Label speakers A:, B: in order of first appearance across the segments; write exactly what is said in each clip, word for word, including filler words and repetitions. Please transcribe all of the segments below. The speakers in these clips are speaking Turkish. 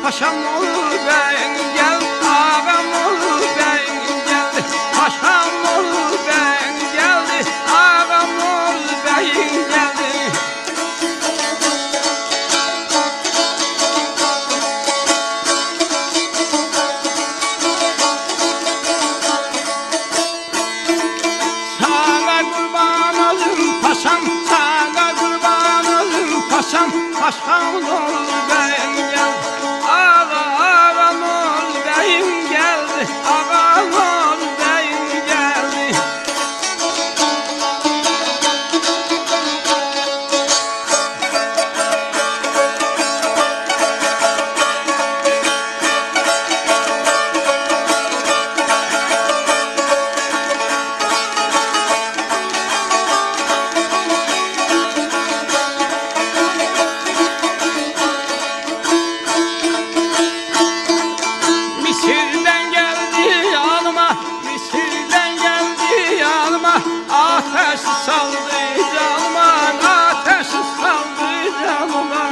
A: paşam ol ben gel, ağam ol ben gel, paşam ol ben geldi, ağam ol ben geldi. Sana kurban olun paşam, sana kurban olun paşam, paşam ol ben gel, ağam ol ben geldi, ağam ol ben geldi. Misir'den geldi yanıma, Misir'den geldi yanıma, ateş saldı canıma, ateş saldı canıma.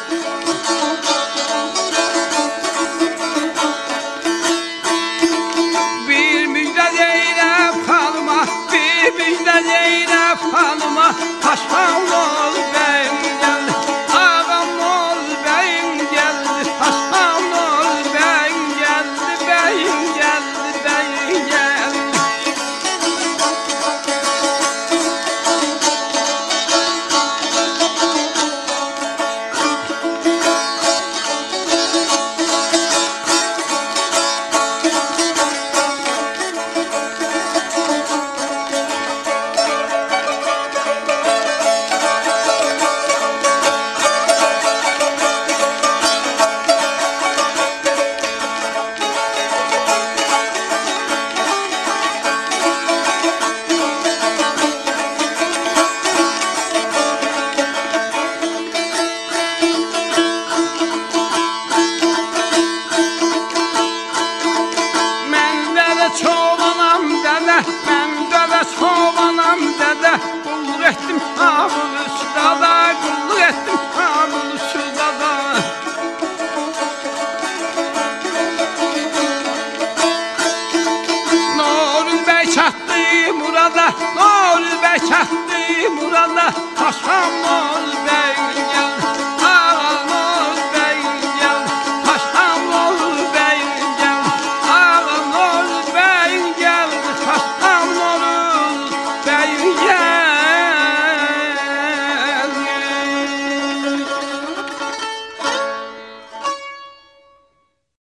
A: Bir müjde Zeynep Hanım'a, bir müjde Zeynep Hanım'a, paşam ol ben geldi, ağam ol ben geldi, paşam ol ben geldi, ben geldi, ben geldi. Çobanam dede, ben dede çobanam dede, kulluk ettim Şam'ın üstada, kulluk ettim Şam'ın üstada. Nurul Bey çattı murada, Nurul Bey çattı murada, paşam ol ben gel,